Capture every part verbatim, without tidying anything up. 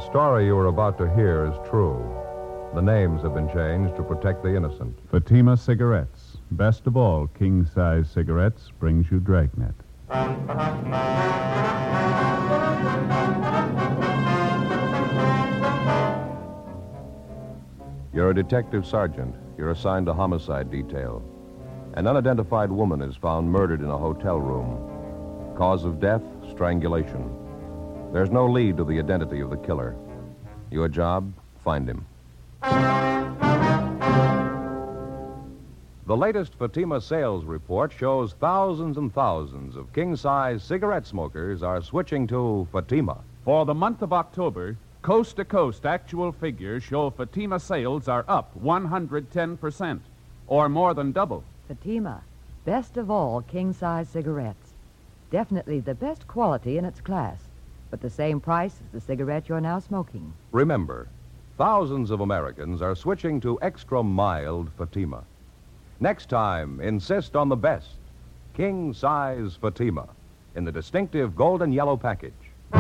story you are about to hear is true. The names have been changed to protect the innocent. Fatima Cigarettes. Best of all, king-size cigarettes brings you Dragnet. You're a detective sergeant. You're assigned to homicide detail. An unidentified woman is found murdered in a hotel room. Cause of death, strangulation. There's no lead to the identity of the killer. Your job, find him. The latest Fatima sales report shows thousands and thousands of king-size cigarette smokers are switching to Fatima. For the month of October, coast-to-coast actual figures show Fatima sales are up one hundred ten percent, or more than double. Fatima, best of all king-size cigarettes. Definitely the best quality in its class, but the same price as the cigarette you're now smoking. Remember, thousands of Americans are switching to extra-mild Fatima. Next time, insist on the best, king-size Fatima, in the distinctive golden yellow package.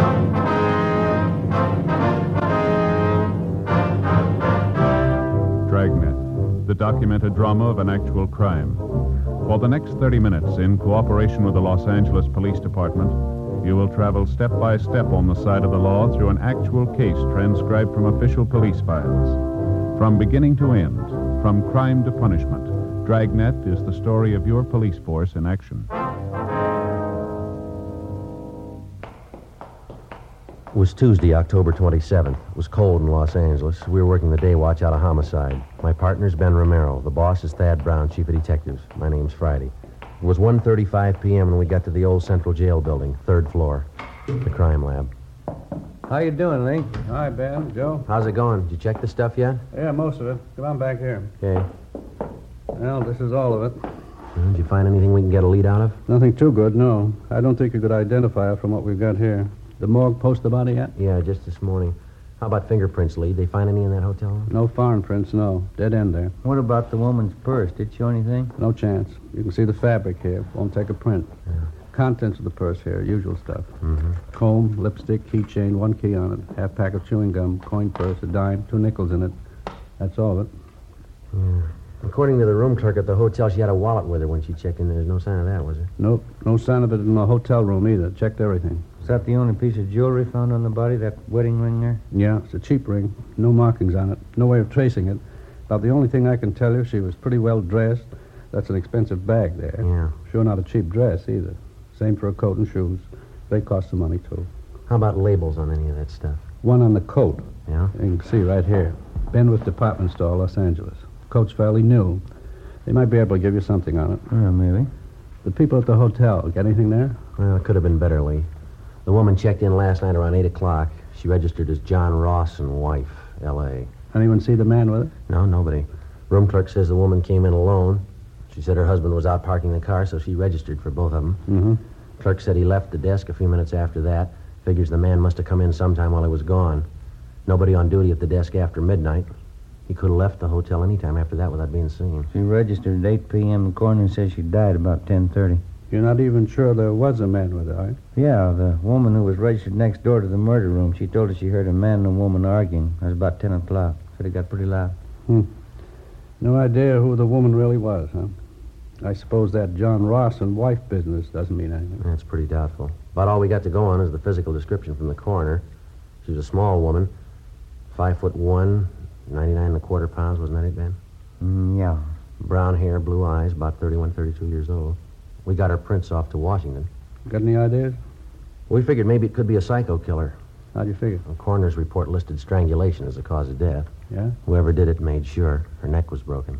Dragnet, the documented drama of an actual crime. For the next thirty minutes, in cooperation with the Los Angeles Police Department, you will travel step by step on the side of the law through an actual case transcribed from official police files. From beginning to end, from crime to punishment, Dragnet is the story of your police force in action. It was Tuesday, October twenty-seventh. It was cold in Los Angeles. We were working the day watch out of homicide. My partner's Ben Romero. The boss is Thad Brown, chief of detectives. My name's Friday. It was one thirty-five p.m. when we got to the old Central Jail building, third floor, the crime lab. How you doing, Lee? Hi, Ben. Joe? How's it going? Did you check the stuff yet? Yeah, most of it. Come on back here. Okay. Well, this is all of it. Well, did you find anything we can get a lead out of? Nothing too good, no. I don't think you could identify it from what we've got here. The morgue post the body yet? Yeah, just this morning. How about fingerprints, Lee? They find any in that hotel room? No foreign prints, no. Dead end there. What about the woman's purse? Did it show anything? No chance. You can see the fabric here. Won't take a print. Yeah. Contents of the purse here, usual stuff. Mm-hmm. Comb, lipstick, keychain, one key on it, half pack of chewing gum, coin purse, a dime, two nickels in it. That's all of it. Yeah. According to the room clerk at the hotel, she had a wallet with her when she checked in. There's no sign of that, was there? Nope. No sign of it in the hotel room either. Checked everything. Is that the only piece of jewelry found on the body, that wedding ring there? Yeah, it's a cheap ring. No markings on it. No way of tracing it. About the only thing I can tell you, she was pretty well dressed. That's an expensive bag there. Yeah. Sure not a cheap dress either. Same for a coat and shoes. They cost some money, too. How about labels on any of that stuff? One on the coat. Yeah? You can see right here. Benworth Department Store, Los Angeles. Coat's fairly new. They might be able to give you something on it. Well, maybe. The people at the hotel, get anything there? Well, it could have been better, Lee. The woman checked in last night around eight o'clock. She registered as John Ross and wife, L A Anyone see the man with it? No, nobody. Room clerk says the woman came in alone. She said her husband was out parking the car, so she registered for both of them. Mm-hmm. Clerk said he left the desk a few minutes after that. Figures the man must have come in sometime while he was gone. Nobody on duty at the desk after midnight. He could have left the hotel any time after that without being seen. She registered at eight p.m. The coroner says she died about ten thirty. You're not even sure there was a man with her, are you? Yeah, the woman who was registered next door to the murder room, she told us she heard a man and a woman arguing. It was about ten o'clock. Said it got pretty loud. Hmm. No idea who the woman really was, huh? I suppose that John Ross and wife business doesn't mean anything. That's pretty doubtful. About all we got to go on is the physical description from the coroner. She was a small woman, five foot one, ninety-nine and a quarter pounds, wasn't that it, Ben? Mm, yeah. Brown hair, blue eyes, about thirty-one, thirty-two years old. We got her prints off to Washington. Got any ideas? We figured maybe it could be a psycho killer. How'd you figure? The coroner's report listed strangulation as the cause of death. Yeah? Whoever did it made sure her neck was broken.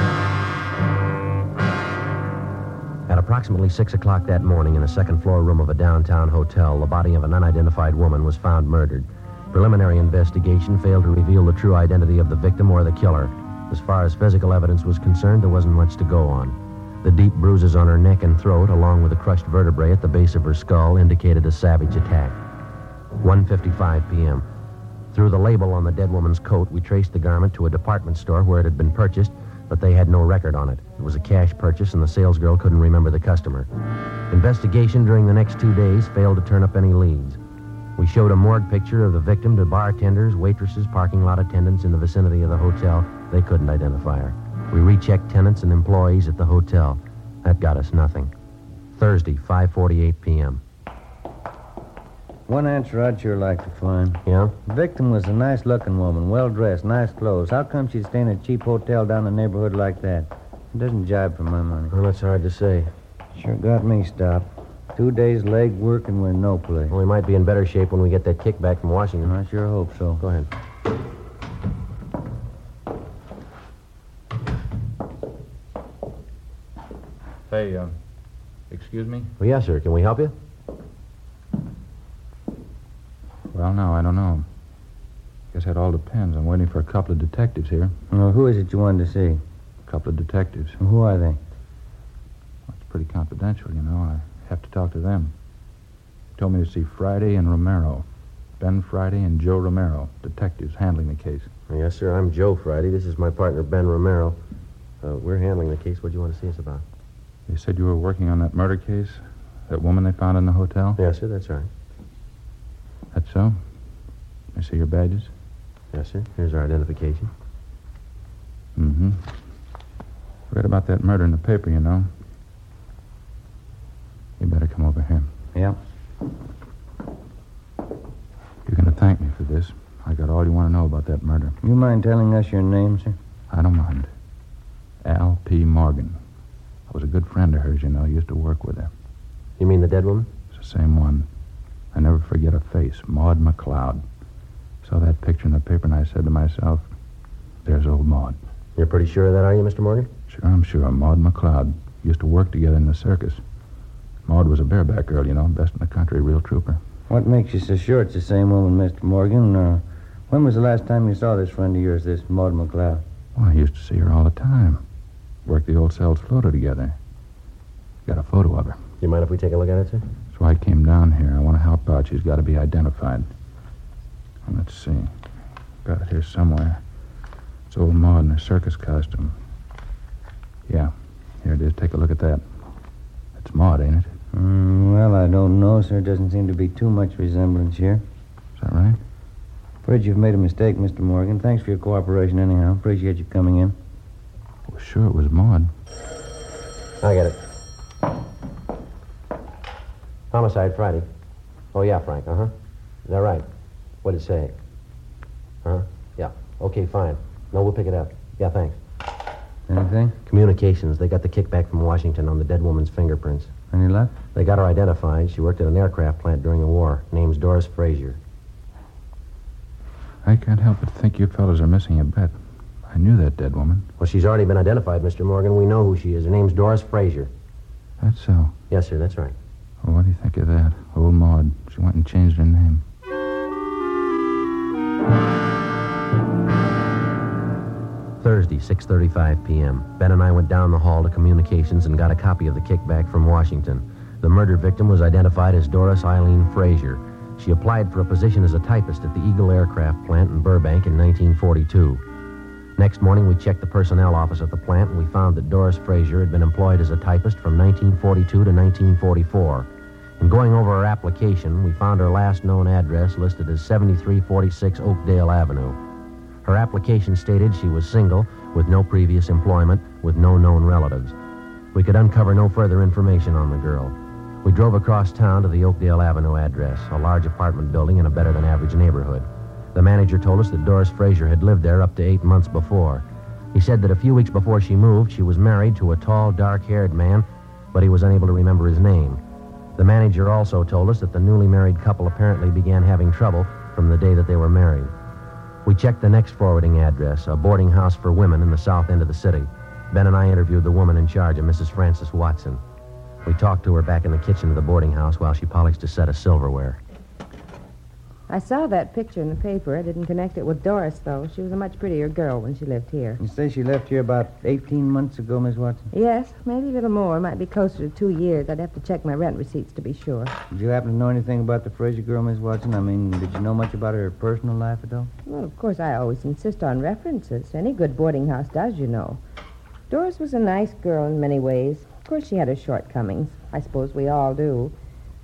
At approximately six o'clock that morning, in a second-floor room of a downtown hotel, the body of an unidentified woman was found murdered. Preliminary investigation failed to reveal the true identity of the victim or the killer. As far as physical evidence was concerned, there wasn't much to go on. The deep bruises on her neck and throat, along with the crushed vertebrae at the base of her skull, indicated a savage attack. one fifty-five p.m. Through the label on the dead woman's coat, we traced the garment to a department store where it had been purchased, but they had no record on it. It was a cash purchase, and the salesgirl couldn't remember the customer. Investigation during the next two days failed to turn up any leads. We showed a morgue picture of the victim to bartenders, waitresses, parking lot attendants in the vicinity of the hotel. They couldn't identify her. We rechecked tenants and employees at the hotel. That got us nothing. Thursday, five forty-eight p.m. One answer I'd sure like to find. Yeah? The victim was a nice-looking woman, well-dressed, nice clothes. How come she'd stay in a cheap hotel down the neighborhood like that? It doesn't jibe for my money. Well, that's hard to say. Sure got me stopped. Two days leg work and we're in no place. Well, we might be in better shape when we get that kickback from Washington. I sure hope so. Go ahead. Hey, uh, excuse me? Well, yes, sir. Can we help you? Well, no, I don't know. Guess that all depends. I'm waiting for a couple of detectives here. Well, who is it you wanted to see? A couple of detectives. And who are they? Well, it's pretty confidential, you know. I have to talk to them. They told me to see Friday and Romero. Ben Friday and Joe Romero, detectives handling the case. Well, yes, sir. I'm Joe Friday. This is my partner, Ben Romero. Uh, we're handling the case. What do you want to see us about? They said you were working on that murder case? That woman they found in the hotel? Yes, sir. That's right. That's so? I see your badges? Yes, sir. Here's our identification. Mm-hmm. Read about that murder in the paper, you know. You better come over here. Yeah. You're going to thank me for this. I got all you want to know about that murder. You mind telling us your name, sir? I don't mind. Al P. Morgan. I was a good friend of hers, you know. Used to work with her. You mean the dead woman? It's the same one. I never forget her face, Maud McLeod. Saw that picture in the paper and I said to myself, there's old Maud. You're pretty sure of that, are you, Mister Morgan? Sure, I'm sure. Maud McLeod. Used to work together in the circus. Maud was a bareback girl, you know, best in the country, real trooper. What makes you so sure it's the same woman, Mister Morgan? Uh, when was the last time you saw this friend of yours, this Maud McLeod? Well, I used to see her all the time. Worked the old Sells Floater together. Got a photo of her. Do you mind if we take a look at it, sir? That's why I came down here. I want to help out. She's got to be identified. Well, let's see. Got it here somewhere. It's old Maud in her circus costume. Yeah, here it is. Take a look at that. It's Maud, ain't it? Mm, well, I don't know, sir. Doesn't seem to be too much resemblance here. Is that right? Afraid you've made a mistake, Mister Morgan. Thanks for your cooperation anyhow. Appreciate you coming in. Well, sure, it was Maud. I get it. Homicide Friday. Oh, yeah, Frank, uh-huh. Is that right? What'd it say? Uh-huh. Yeah. Okay, fine. No, we'll pick it up. Yeah, thanks. Anything? Communications. They got the kickback from Washington on the dead woman's fingerprints. Any luck? They got her identified. She worked at an aircraft plant during the war. Name's Doris Frazier. I can't help but think you fellas are missing a bet. I knew that dead woman. Well, she's already been identified, Mister Morgan. We know who she is. Her name's Doris Frazier. That's so. Yes, sir, that's right. Well, what do you think of that? Old Maud. She went and changed her name. Thursday, six thirty-five p.m. Ben and I went down the hall to communications and got a copy of the kickback from Washington. The murder victim was identified as Doris Eileen Frazier. She applied for a position as a typist at the Eagle Aircraft Plant in Burbank in nineteen forty-two. Next morning, we checked the personnel office at the plant, and we found that Doris Frazier had been employed as a typist from nineteen forty-two to nineteen forty-four. In going over her application, we found her last known address listed as seventy-three forty-six Oakdale Avenue. Her application stated she was single, with no previous employment, with no known relatives. We could uncover no further information on the girl. We drove across town to the Oakdale Avenue address, a large apartment building in a better-than-average neighborhood. The manager told us that Doris Frazier had lived there up to eight months before. He said that a few weeks before she moved, she was married to a tall, dark-haired man, but he was unable to remember his name. The manager also told us that the newly married couple apparently began having trouble from the day that they were married. We checked the next forwarding address, a boarding house for women in the south end of the city. Ben and I interviewed the woman in charge, a Missus Frances Watson. We talked to her back in the kitchen of the boarding house while she polished a set of silverware. I saw that picture in the paper. I didn't connect it with Doris, though. She was a much prettier girl when she lived here. You say she left here about eighteen months ago, Miss Watson? Yes, maybe a little more. Might be closer to two years. I'd have to check my rent receipts to be sure. Did you happen to know anything about the Frazier girl, Miss Watson? I mean, did you know much about her personal life at all? Well, of course, I always insist on references. Any good boarding house does, you know. Doris was a nice girl in many ways. Of course, she had her shortcomings. I suppose we all do.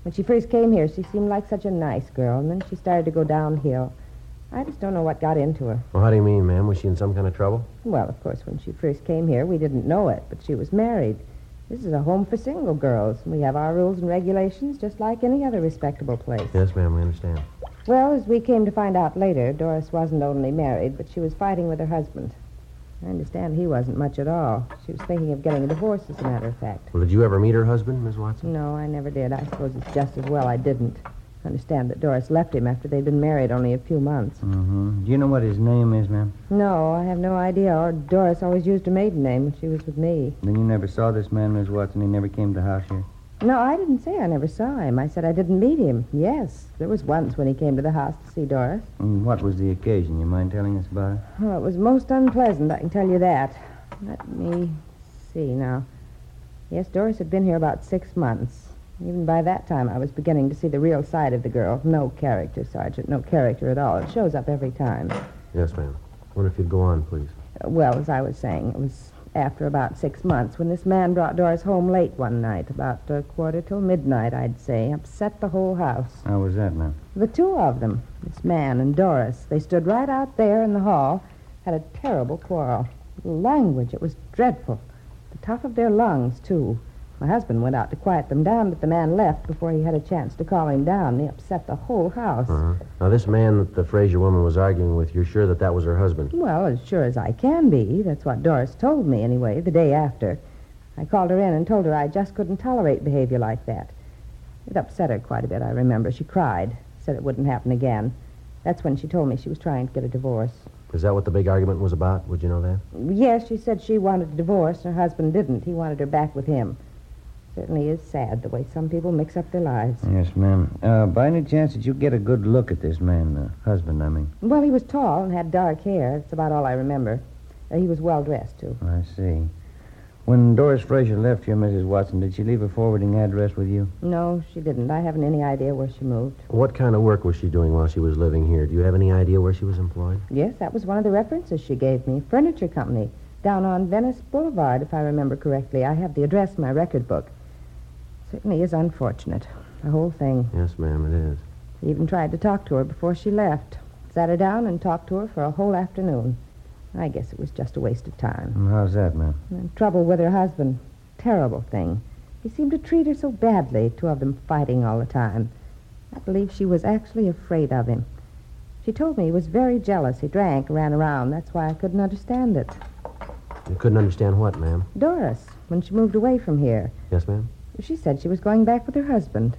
When she first came here, she seemed like such a nice girl, and then she started to go downhill. I just don't know what got into her. Well, how do you mean, ma'am? Was she in some kind of trouble? Well, of course, when she first came here, we didn't know it, but she was married. This is a home for single girls, and we have our rules and regulations just like any other respectable place. Yes, ma'am, we understand. Well, as we came to find out later, Doris wasn't only married, but she was fighting with her husband. I understand he wasn't much at all. She was thinking of getting a divorce, as a matter of fact. Well, did you ever meet her husband, Miss Watson? No, I never did. I suppose it's just as well I didn't. I understand that Doris left him after they'd been married only a few months. Mm-hmm. Do you know what his name is, ma'am? No, I have no idea. Or Doris always used her maiden name when she was with me. Then you never saw this man, Miss Watson? He never came to the house here? No, I didn't say I never saw him. I said I didn't meet him. Yes, there was once when he came to the house to see Doris. And what was the occasion? You mind telling us about it? Well, it was most unpleasant, I can tell you that. Let me see now. Yes, Doris had been here about six months. Even by that time, I was beginning to see the real side of the girl. No character, Sergeant, no character at all. It shows up every time. Yes, ma'am. I wonder if you'd go on, please. Uh, well, as I was saying, it was after about six months when this man brought Doris home late one night, about a quarter till midnight, I'd say, upset the whole house. How was that, ma'am? The two of them, this man and Doris, they stood right out there in the hall, had a terrible quarrel. The language, it was dreadful. The top of their lungs, too. My husband went out to quiet them down, but the man left before he had a chance to calm him down. He upset the whole house. Uh-huh. Now, this man that the Fraser woman was arguing with, you're sure that that was her husband? Well, as sure as I can be. That's what Doris told me, anyway, the day after. I called her in and told her I just couldn't tolerate behavior like that. It upset her quite a bit, I remember. She cried, said it wouldn't happen again. That's when she told me she was trying to get a divorce. Is that what the big argument was about? Would you know that? Yes, she said she wanted a divorce, and her husband didn't. He wanted her back with him. Certainly is sad the way some people mix up their lives. Yes, ma'am. Uh, by any chance, did you get a good look at this man, uh, husband, I mean? Well, he was tall and had dark hair. That's about all I remember. Uh, he was well-dressed, too. I see. When Doris Fraser left here, Missus Watson, did she leave a forwarding address with you? No, she didn't. I haven't any idea where she moved. What kind of work was she doing while she was living here? Do you have any idea where she was employed? Yes, that was one of the references she gave me. Furniture company. Down on Venice Boulevard, if I remember correctly. I have the address in my record book. Certainly is unfortunate, the whole thing. Yes, ma'am, it is. I even tried to talk to her before she left. Sat her down and talked to her for a whole afternoon. I guess it was just a waste of time. And how's that, ma'am? And trouble with her husband. Terrible thing. He seemed to treat her so badly, two of them fighting all the time. I believe she was actually afraid of him. She told me he was very jealous. He drank, ran around. That's why I couldn't understand it. You couldn't understand what, ma'am? Doris, when she moved away from here. Yes, ma'am? She said she was going back with her husband.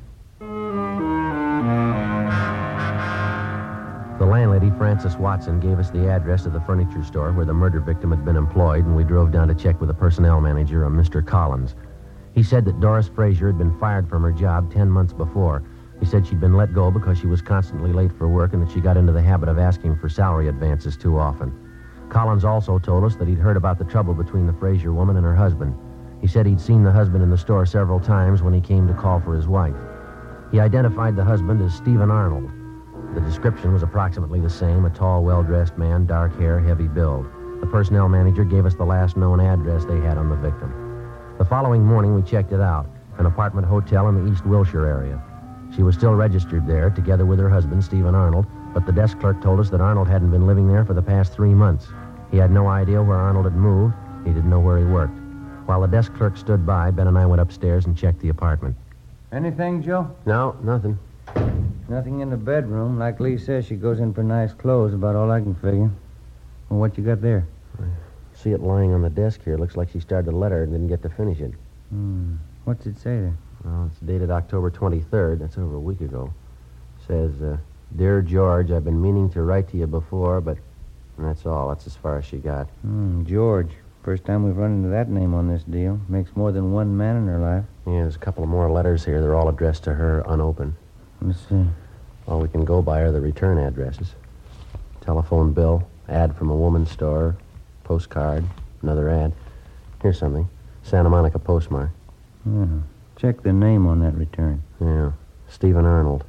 The landlady, Frances Watson, gave us the address of the furniture store where the murder victim had been employed, and we drove down to check with the personnel manager, a Mister Collins. He said that Doris Fraser had been fired from her job ten months before. He said she'd been let go because she was constantly late for work and that she got into the habit of asking for salary advances too often. Collins also told us that he'd heard about the trouble between the Fraser woman and her husband. He said he'd seen the husband in the store several times when he came to call for his wife. He identified the husband as Stephen Arnold. The description was approximately the same, a tall, well-dressed man, dark hair, heavy build. The personnel manager gave us the last known address they had on the victim. The following morning, we checked it out, an apartment hotel in the East Wilshire area. She was still registered there, together with her husband, Stephen Arnold, but the desk clerk told us that Arnold hadn't been living there for the past three months. He had no idea where Arnold had moved. He didn't know where he worked. While the desk clerk stood by, Ben and I went upstairs and checked the apartment. Anything, Joe? No, nothing. Nothing in the bedroom. Like Lee says, she goes in for nice clothes, about all I can figure. Well, what you got there? I see it lying on the desk here. Looks like she started a letter and didn't get to finish it. Hmm. What's it say there? Well, it's dated October twenty-third. That's over a week ago. Says, uh, Dear George, I've been meaning to write to you before, but... And that's all. That's as far as she got. Hmm, George. First time we've run into that name on this deal. Makes more than one man in her life. Yeah, there's a couple of more letters here. They're all addressed to her, unopened. Let's see. All we can go by are the return addresses. Telephone bill, ad from a woman's store, postcard, another ad. Here's something. Santa Monica postmark. Yeah. Check the name on that return. Yeah, Stephen Arnold.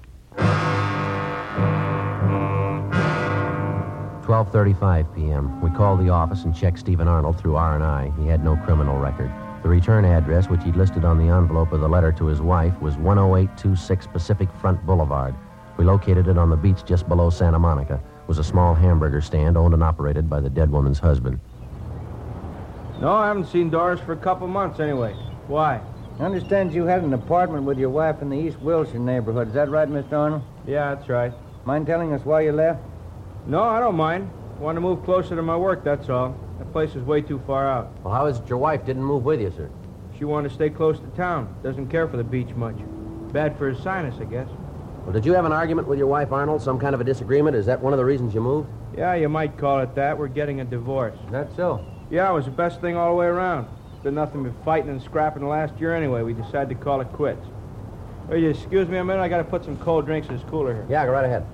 twelve thirty-five p.m. We called the office and checked Stephen Arnold through R and I. He had no criminal record. The return address, which he'd listed on the envelope of the letter to his wife, was one oh eight two six Pacific Front Boulevard. We located it on the beach just below Santa Monica. It was a small hamburger stand owned and operated by the dead woman's husband. No, I haven't seen Doris for a couple months anyway. Why? I understand you had an apartment with your wife in the East Wilshire neighborhood. Is that right, Mister Arnold? Yeah, that's right. Mind telling us why you left? No, I don't mind. Want to move closer to my work, that's all. That place is way too far out. Well, how is it your wife didn't move with you, sir? She wanted to stay close to town. Doesn't care for the beach much. Bad for his sinus, I guess. Well, did you have an argument with your wife, Arnold? Some kind of a disagreement? Is that one of the reasons you moved? Yeah, you might call it that. We're getting a divorce. Is that so? Yeah, it was the best thing all the way around. It's been nothing but fighting and scrapping the last year anyway. We decided to call it quits. Will you excuse me a minute? I got to put some cold drinks in this cooler here. Yeah, go right ahead.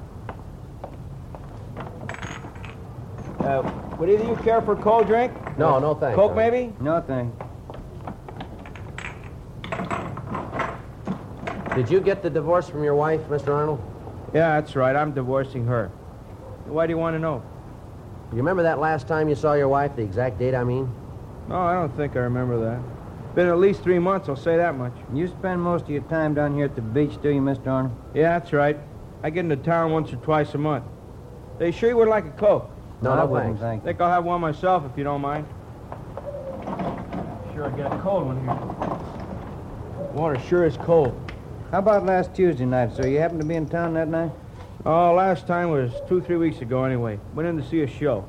Uh, would either of you care for a cold drink? No, no thanks. Coke, Arnold. maybe? No, thanks. Did you get the divorce from your wife, Mister Arnold? Yeah, that's right. I'm divorcing her. Why do you want to know? You remember that last time you saw your wife, the exact date, I mean? No, I don't think I remember that. Been at least three months, I'll say that much. You spend most of your time down here at the beach, do you, Mister Arnold? Yeah, that's right. I get into town once or twice a month. They sure you would like a Coke? No, I no, wouldn't, thanks. thank you. Think I'll have one myself if you don't mind. Sure, I get a cold one here. Water sure is cold. How about last Tuesday night, sir? You happened to be in town that night? Oh, last time was two, three weeks ago anyway. Went in to see a show.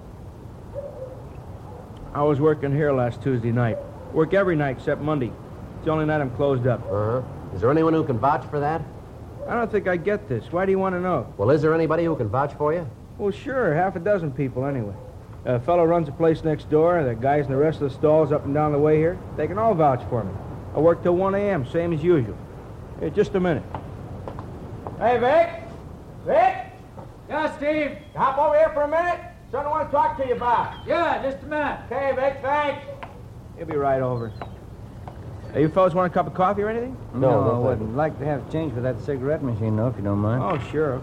I was working here last Tuesday night. Work every night except Monday. It's the only night I'm closed up. Uh-huh. Is there anyone who can vouch for that? I don't think I get this. Why do you want to know? Well, is there anybody who can vouch for you? Well, sure, half a dozen people anyway. A fellow runs a place next door, the guys in the rest of the stalls up and down the way here, they can all vouch for me. I work till one a.m., same as usual. Hey, just a minute. Hey, Vic! Vic! Yeah, Steve? Hop over here for a minute. Something I want to talk to you about. Yeah, just a minute. Okay, Vic, thanks. He'll be right over. Hey, you fellas want a cup of coffee or anything? No, No, no, I thank would like to have change for that cigarette machine, though, if you don't mind. Oh, sure.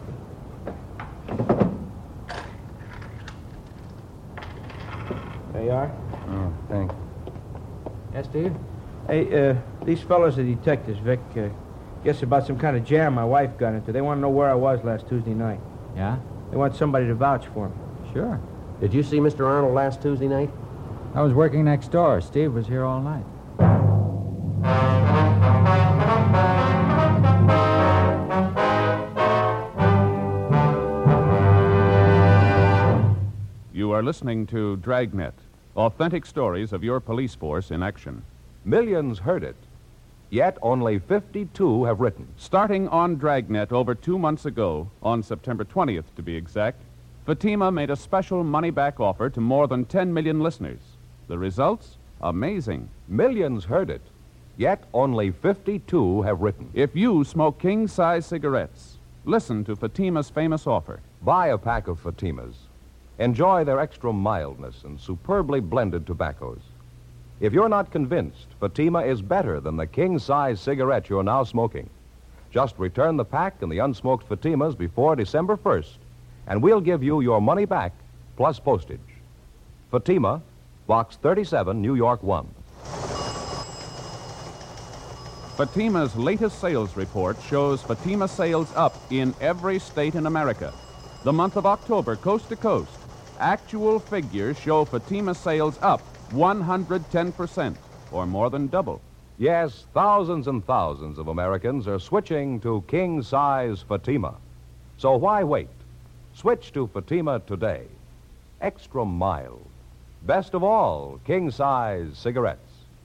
There you are. Oh, thanks. Yes, Steve? Hey, uh, these fellas are detectives, Vic. Uh, guess about some kind of jam my wife got into. They want to know where I was last Tuesday night. Yeah? They want somebody to vouch for me. Sure. Did you see Mister Arnold last Tuesday night? I was working next door. Steve was here all night. You are listening to Dragnet, authentic stories of your police force in action. Millions heard it, yet only fifty-two have written. Starting on Dragnet over two months ago, on September twentieth to be exact, Fatima made a special money-back offer to more than ten million listeners. The results? Amazing. Millions heard it, yet only fifty-two have written. If you smoke king-size cigarettes, listen to Fatima's famous offer. Buy a pack of Fatimas. Enjoy their extra mildness and superbly blended tobaccos. If you're not convinced Fatima is better than the king-size cigarette you're now smoking, just return the pack and the unsmoked Fatimas before December first, and we'll give you your money back plus postage. Fatima, Box thirty-seven, New York one. Fatima's latest sales report shows Fatima sales up in every state in America. The month of October, coast to coast, actual figures show Fatima sales up one hundred ten percent, or more than double. Yes, thousands and thousands of Americans are switching to king-size Fatima. So why wait? Switch to Fatima today. Extra mild. Best of all, king-size cigarettes.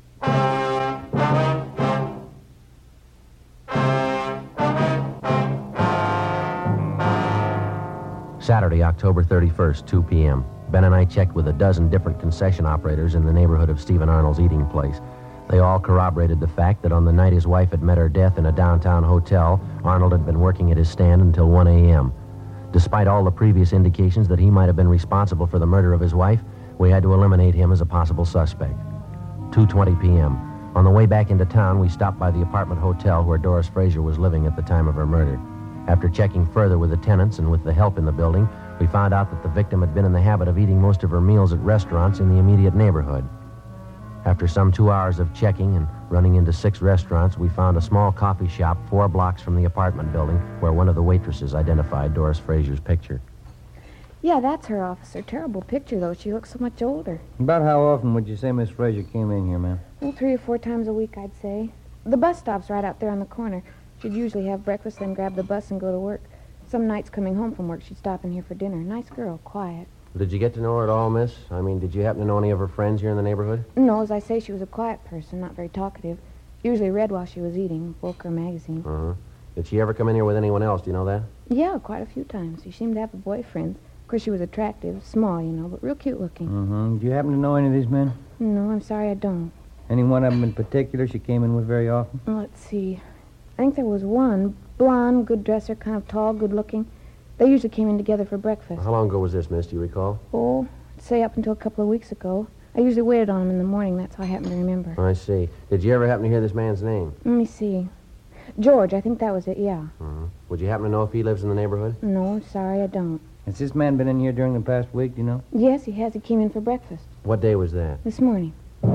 Saturday, October thirty-first, two p.m. Ben and I checked with a dozen different concession operators in the neighborhood of Stephen Arnold's eating place. They all corroborated the fact that on the night his wife had met her death in a downtown hotel, Arnold had been working at his stand until one a.m. Despite all the previous indications that he might have been responsible for the murder of his wife, we had to eliminate him as a possible suspect. two twenty p.m. On the way back into town, we stopped by the apartment hotel where Doris Frazier was living at the time of her murder. After checking further with the tenants and with the help in the building, we found out that the victim had been in the habit of eating most of her meals at restaurants in the immediate neighborhood. After some two hours of checking and running into six restaurants, we found a small coffee shop four blocks from the apartment building where one of the waitresses identified Doris Frazier's picture. Yeah, that's her, officer. Terrible picture, though. She looks so much older. About how often would you say Miss Frazier came in here, ma'am? Well, three or four times a week, I'd say. The bus stop's right out there on the corner. She'd usually have breakfast, then grab the bus and go to work. Some nights coming home from work, she'd stop in here for dinner. Nice girl, quiet. Did you get to know her at all, miss? I mean, did you happen to know any of her friends here in the neighborhood? No, as I say, she was a quiet person, not very talkative. Usually read while she was eating, book or magazine. Uh-huh. Did she ever come in here with anyone else? Do you know that? Yeah, quite a few times. She seemed to have a boyfriend. Of course, she was attractive, small, you know, but real cute looking. Mm-hmm. Do you happen to know any of these men? No, I'm sorry I don't. Any one of them in particular she came in with very often? Well, let's see. I think there was one, blonde, good dresser, kind of tall, good looking. They usually came in together for breakfast. How long ago was this, miss? Do you recall? Oh, I'd say up until a couple of weeks ago. I usually waited on him in the morning. That's how I happen to remember. I see. Did you ever happen to hear this man's name? Let me see. George, I think that was it, yeah. Uh-huh. Would you happen to know if he lives in the neighborhood? No, sorry, I don't. Has this man been in here during the past week, do you know? Yes, he has. He came in for breakfast. What day was that? This morning.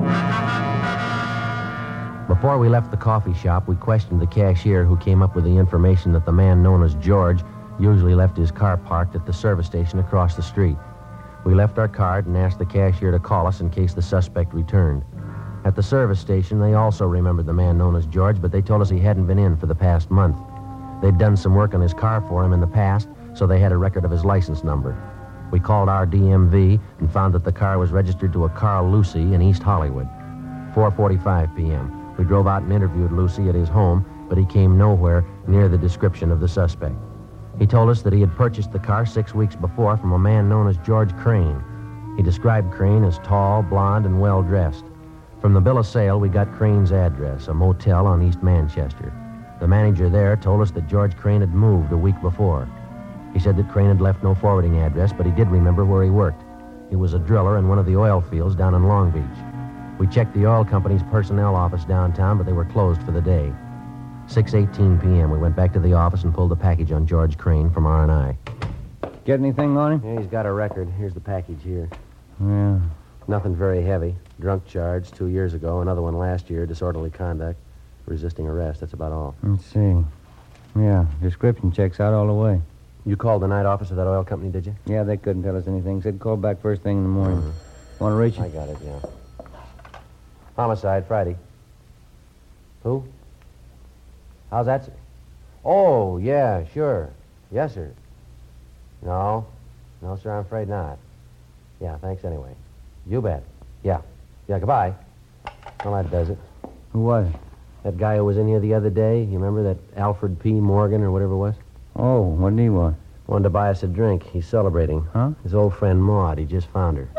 Before we left the coffee shop, we questioned the cashier who came up with the information that the man known as George usually left his car parked at the service station across the street. We left our card and asked the cashier to call us in case the suspect returned. At the service station, they also remembered the man known as George, but they told us he hadn't been in for the past month. They'd done some work on his car for him in the past, so they had a record of his license number. We called our D M V and found that the car was registered to a Carl Lucy in East Hollywood. four forty-five p.m. We drove out and interviewed Lucy at his home, but he came nowhere near the description of the suspect. He told us that he had purchased the car six weeks before from a man known as George Crane. He described Crane as tall, blond, and well-dressed. From the bill of sale, we got Crane's address, a motel on East Manchester. The manager there told us that George Crane had moved a week before. He said that Crane had left no forwarding address, but he did remember where he worked. He was a driller in one of the oil fields down in Long Beach. We checked the oil company's personnel office downtown, but they were closed for the day. six eighteen p.m. We went back to the office and pulled the package on George Crane from R and I. Get anything on him? Yeah, he's got a record. Here's the package here. Yeah. Nothing very heavy. Drunk charge two years ago. Another one last year. Disorderly conduct. Resisting arrest. That's about all. Let's see. Yeah, description checks out all the way. You called the night office of that oil company, did you? Yeah, they couldn't tell us anything. Said call back first thing in the morning. Mm-hmm. Want to reach you? I got it, yeah. Homicide, Friday. Who? How's that? Oh, yeah, sure. Yes, sir. No. No, sir, I'm afraid not. Yeah, thanks anyway. You bet. Yeah. Yeah, goodbye. Well, that does it. Who was it? That guy who was in here the other day. You remember that Alfred P. Morgan or whatever it was? Oh, what did he want? Wanted to buy us a drink. He's celebrating. Huh? His old friend Maud. He just found her.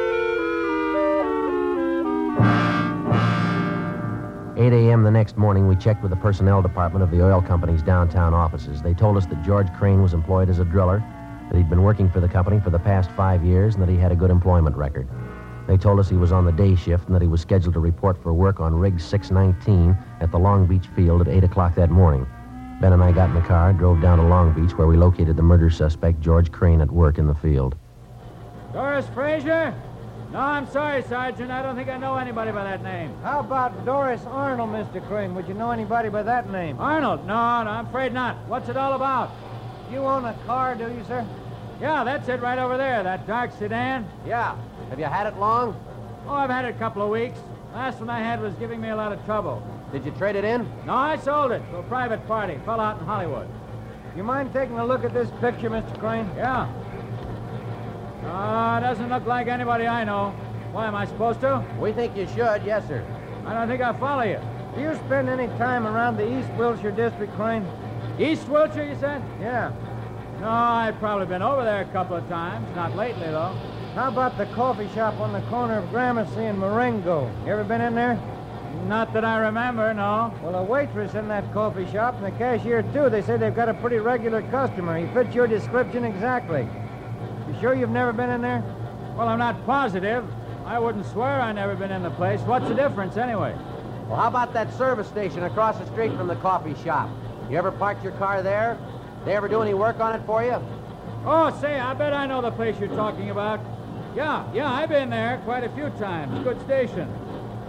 eight a.m. the next morning, we checked with the personnel department of the oil company's downtown offices. They told us that George Crane was employed as a driller, that he'd been working for the company for the past five years, and that he had a good employment record. They told us he was on the day shift and that he was scheduled to report for work on Rig six nineteen at the Long Beach field at eight o'clock that morning. Ben and I got in the car, drove down to Long Beach, where we located the murder suspect, George Crane, at work in the field. Doris Frazier? No, I'm sorry, Sergeant. I don't think I know anybody by that name. How about Doris Arnold, Mister Crane? Would you know anybody by that name? Arnold? No, no, I'm afraid not. What's it all about? You own a car, do you, sir? Yeah, that's it right over there, that dark sedan. Yeah. Have you had it long? Oh, I've had it a couple of weeks. Last one I had was giving me a lot of trouble. Did you trade it in? No, I sold it to a private party. Fell out in Hollywood. You mind taking a look at this picture, Mister Crane? Yeah. No, it doesn't look like anybody I know. Why, am I supposed to? We think you should, yes, sir. I don't think I follow you. Do you spend any time around the East Wilshire district, Crane? East Wilshire, you said? Yeah. No, I've probably been over there a couple of times. Not lately, though. How about the coffee shop on the corner of Gramercy and Marengo? You ever been in there? Not that I remember, no. Well, a waitress in that coffee shop and the cashier, too, they say they've got a pretty regular customer. He fits your description exactly. You sure you've never been in there? Well, I'm not positive. I wouldn't swear I've never been in the place. What's the difference, anyway? Well, how about that service station across the street from the coffee shop? You ever parked your car there? They ever do any work on it for you? Oh, say, I bet I know the place you're talking about. Yeah, yeah, I've been there quite a few times. Good station.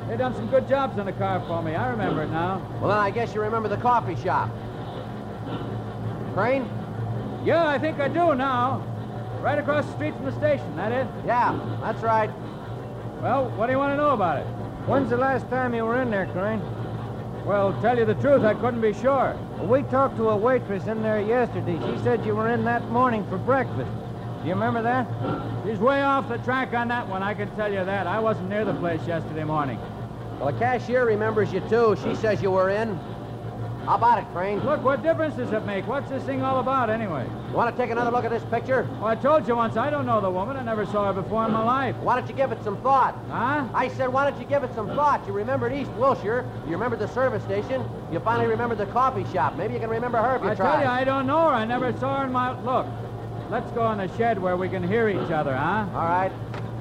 They done some good jobs on the car for me. I remember it now. Well, then I guess you remember the coffee shop. Crane? Yeah, I think I do now. Right across the street from the station, that it? Yeah, that's right. Well, what do you want to know about it? When's the last time you were in there, Crane? Well, tell you the truth, I couldn't be sure. Well, we talked to a waitress in there yesterday. She said you were in that morning for breakfast. Do you remember that? She's way off the track on that one, I can tell you that. I wasn't near the place yesterday morning. Well, the cashier remembers you, too. She says you were in. How about it, Crane? Look, what difference does it make? What's this thing all about, anyway? You want to take another look at this picture? Well, I told you once, I don't know the woman. I never saw her before in my life. Why don't you give it some thought? Huh? I said, why don't you give it some thought? You remembered East Wilshire. You remembered the service station. You finally remembered the coffee shop. Maybe you can remember her if you I try. I tell you, I don't know her. I never saw her in my... Look, let's go in the shed where we can hear each other, huh? All right.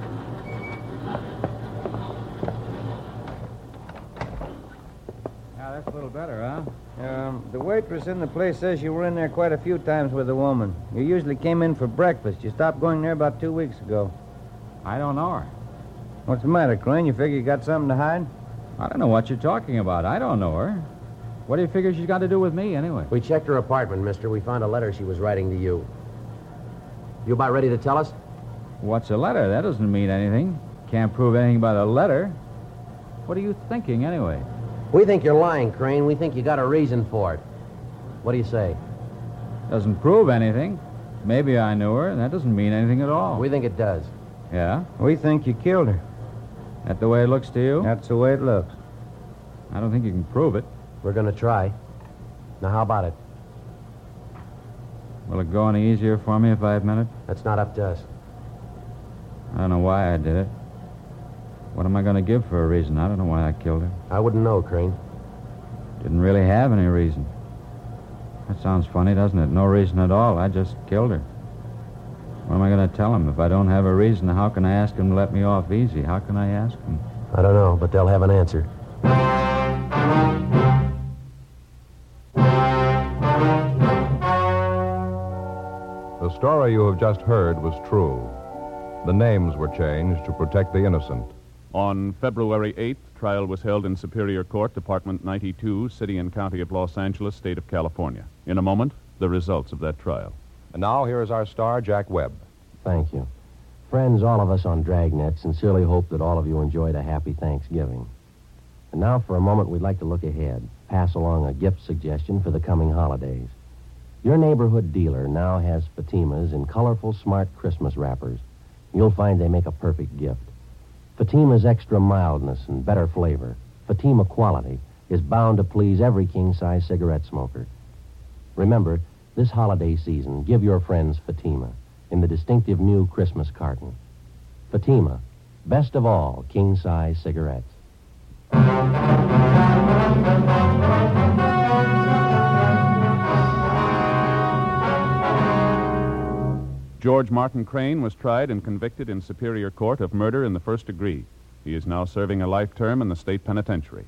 Yeah, that's a little better, huh? Um, the waitress in the place says you were in there quite a few times with a woman. You usually came in for breakfast. You stopped going there about two weeks ago. I don't know her. What's the matter, Crane? You figure you got something to hide? I don't know what you're talking about. I don't know her. What do you figure she's got to do with me, anyway? We checked her apartment, mister. We found a letter she was writing to you. You about ready to tell us? What's a letter? That doesn't mean anything. Can't prove anything by a letter. What are you thinking, anyway? We think you're lying, Crane. We think you got a reason for it. What do you say? Doesn't prove anything. Maybe I knew her. That doesn't mean anything at all. We think it does. Yeah? We think you killed her. That the way it looks to you? That's the way it looks. I don't think you can prove it. We're going to try. Now, how about it? Will it go any easier for me if I admit it? That's not up to us. I don't know why I did it. What am I going to give for a reason? I don't know why I killed her. I wouldn't know, Crane. Didn't really have any reason. That sounds funny, doesn't it? No reason at all. I just killed her. What am I going to tell him? If I don't have a reason, how can I ask him to let me off easy? How can I ask him? I don't know, but they'll have an answer. The story you have just heard was true. The names were changed to protect the innocent. On February eighth, trial was held in Superior Court, Department ninety-two, City and County of Los Angeles, State of California. In a moment, the results of that trial. And now, here is our star, Jack Webb. Thank you. Friends, all of us on Dragnet sincerely hope that all of you enjoyed a happy Thanksgiving. And now, for a moment, we'd like to look ahead, pass along a gift suggestion for the coming holidays. Your neighborhood dealer now has Fatimas in colorful, smart Christmas wrappers. You'll find they make a perfect gift. Fatima's extra mildness and better flavor, Fatima quality, is bound to please every king-size cigarette smoker. Remember, this holiday season, give your friends Fatima in the distinctive new Christmas carton. Fatima, best of all king-size cigarettes. George Martin Crane was tried and convicted in Superior Court of murder in the first degree. He is now serving a life term in the state penitentiary.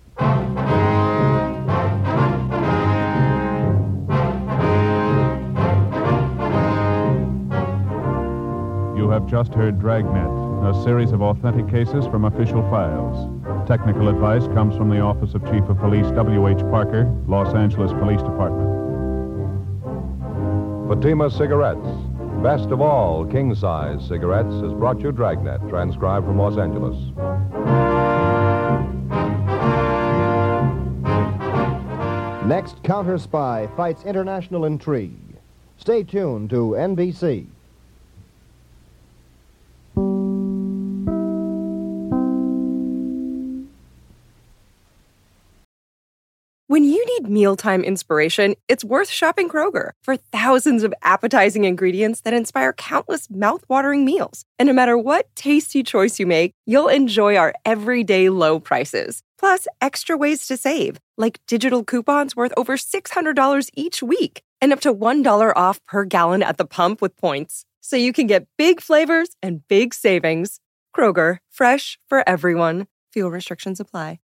You have just heard Dragnet, a series of authentic cases from official files. Technical advice comes from the Office of Chief of Police W H Parker, Los Angeles Police Department. Fatima Cigarettes, best of all king-size cigarettes, has brought you Dragnet, transcribed from Los Angeles. Next, Counter Spy fights international intrigue. Stay tuned to N B C. When you need mealtime inspiration, it's worth shopping Kroger for thousands of appetizing ingredients that inspire countless mouth-watering meals. And no matter what tasty choice you make, you'll enjoy our everyday low prices. Plus, extra ways to save, like digital coupons worth over six hundred dollars each week and up to one dollar off per gallon at the pump with points. So you can get big flavors and big savings. Kroger, fresh for everyone. Fuel restrictions apply.